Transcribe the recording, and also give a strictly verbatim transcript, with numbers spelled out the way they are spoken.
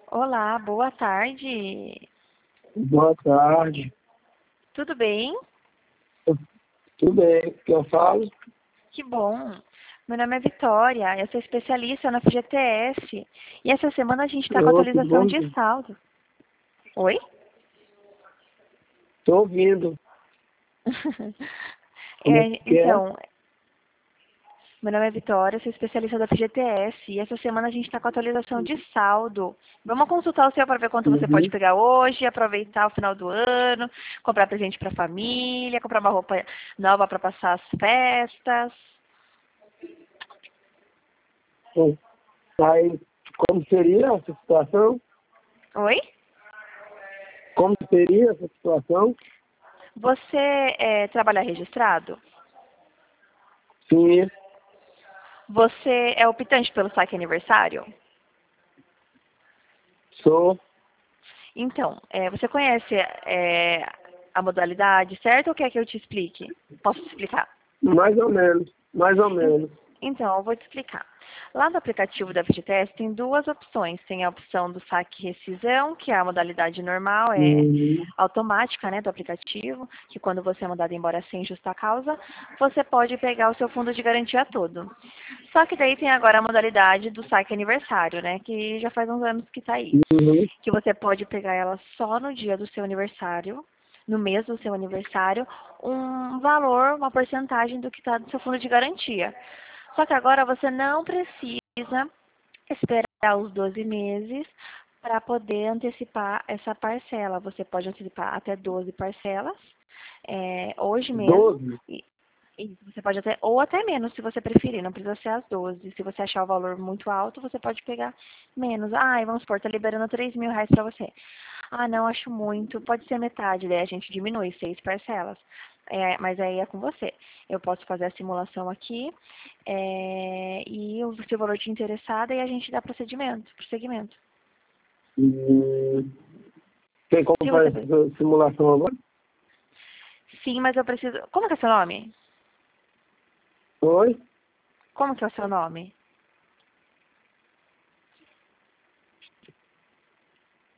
Olá, boa tarde. Boa tarde. Tudo bem? Tudo bem? Que eu falo? Que bom. Meu nome é Vitória, eu sou especialista na F G T S. E essa semana a gente está com Ô, tudo atualização bom? de saldo. Oi? Tô ouvindo. Como é É, que é? então, meu nome é Vitória, eu sou especialista da F G T S. E essa semana a gente está com atualização de saldo. Vamos consultar o seu para ver quanto você pode Uhum. pegar hoje, aproveitar o final do ano, comprar presente para a família, comprar uma roupa nova para passar as festas. Bom, aí, como seria essa situação? Oi? Como seria essa situação? Você é, trabalha registrado? Sim, Você é optante pelo saque aniversário? sou Então, é, você conhece é, a modalidade, certo? Ou quer que eu te explique? Posso te explicar? mais ou menos, mais ou En- menos. Então, eu vou te explicar. Lá no aplicativo da F G T S tem duas opções. Tem a opção do saque e rescisão, que é a modalidade normal, é Uhum. automática, né, do aplicativo, que quando você é mandado embora sem justa causa, você pode pegar o seu fundo de garantia todo. Só que daí tem agora a modalidade do saque aniversário, né, que já faz uns anos que está aí. Uhum. Que você pode pegar ela só no dia do seu aniversário, no mês do seu aniversário, um valor, uma porcentagem do que está do seu fundo de garantia. Só que agora você não precisa esperar os doze meses para poder antecipar essa parcela. Você pode antecipar até doze parcelas, é, hoje mesmo, Doze? e, e você pode até, ou até menos, se você preferir, não precisa ser as doze. Se você achar o valor muito alto, você pode pegar menos. Ah, vamos supor, tá liberando três mil reais para você. Ah, não, acho muito, pode ser metade, daí a gente diminui, seis parcelas. É, mas aí é com você. Eu posso fazer a simulação aqui, é, e o seu valor te interessar, e a gente dá procedimento, prosseguimento. Hum. Tem como Se você... fazer essa simulação agora? Sim, mas eu preciso... Como que é seu nome? Oi? Como que é o seu nome?